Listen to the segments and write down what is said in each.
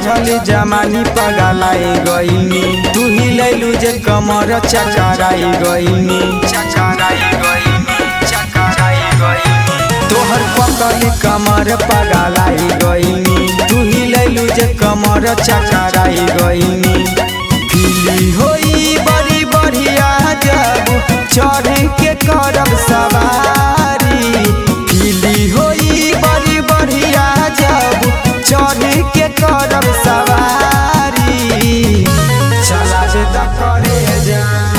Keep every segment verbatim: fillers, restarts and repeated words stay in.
चढ़ली जमानी पगलाई गईनी तू ही लैलू जे कमर चकराई गईनी चकराई गईनी चकराई गईनी तोहर पकली कमर पगलाई गईनी तू ही लैलू जे कमर चकराई गईनी पीली होई बड़ी बढ़िया जब चढ़ के करब सवारी पीली होई बड़ी बढ़िया जब चढ़ के करब सवारी चला जे त करे जा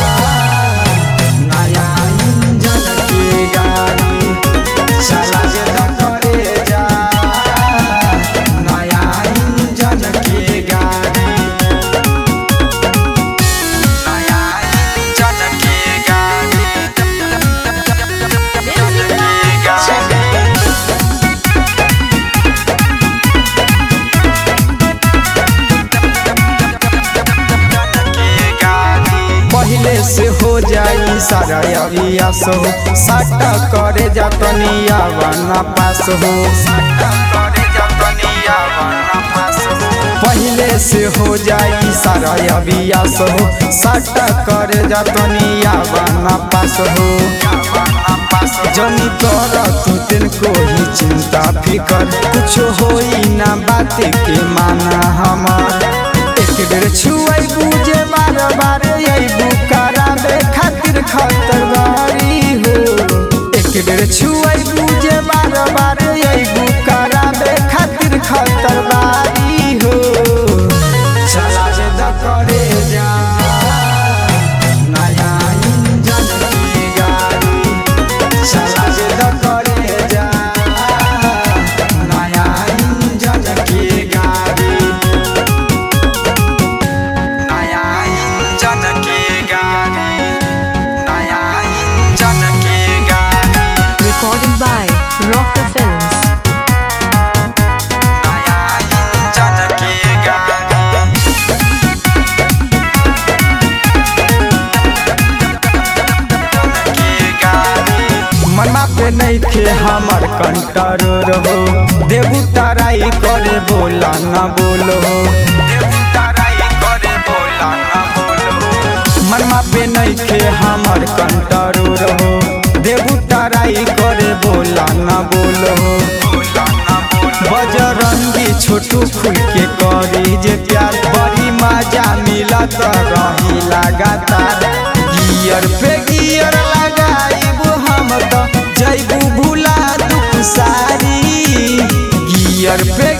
नया इंजन की गाड़ी चला जे त करे जा नया इंजन की गाड़ी नया इंजन की गाड़ी पहले से हो जाई सारा अरिया सो साटा करे जतनिया बना पास हो साटा करे जतनिया बना पास हो पहले से हो जाई सारा अरिया सो साटा करे जतनिया बना पास हो जनी कर तू तिनको ही चिंता फिकर कुछ होई ना बात के माना हमार एक बेर छुआई बुझे बार बार अबू कराबे खातिर खतरदारी हो एक बेर छुआई बुझे बार बार अबू कराबे खातिर खतरदारी हो चला जे त करे जा नया इंजन की गाड़ी चला जे त करे जा नया इंजन की गाड़ी Recorded by Rocker Films. मनमा पे नहीं थे हमर कंटर रहो देवू ताराई करे बोला न बोलो देवू ताराई करे बोला न बोलो मनमा पे नहीं थे हमर कंटर रहो देवू ताराई करे बोला न बोलो बजरंगी छोटू खुल के करी जे प्यार बड़ी मजा मिलत रही लगातार गियर पे गियर लगाइबू हम तो जैबू भूला दुख सारी गियर पे